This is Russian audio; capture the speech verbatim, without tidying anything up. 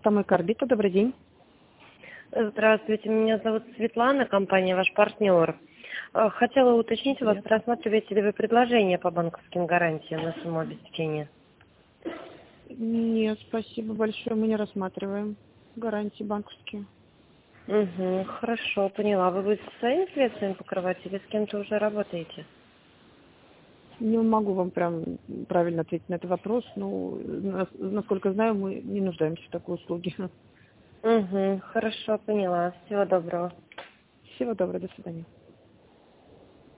Автомойка «Орбита», добрый день. Здравствуйте, меня зовут Светлана, компания «Ваш партнер». Э, Хотела уточнить у вас, Привет. рассматриваете ли вы предложение по банковским гарантиям на сумму обеспечения? Нет, спасибо большое, мы не рассматриваем гарантии банковские. Угу, хорошо, поняла. Вы будете своими средствами покрывать или с кем-то уже работаете? Не могу вам прям правильно ответить на этот вопрос, но, нас- насколько знаю, мы не нуждаемся в такой услуге. Угу, хорошо, поняла. Всего доброго. Всего доброго, до свидания.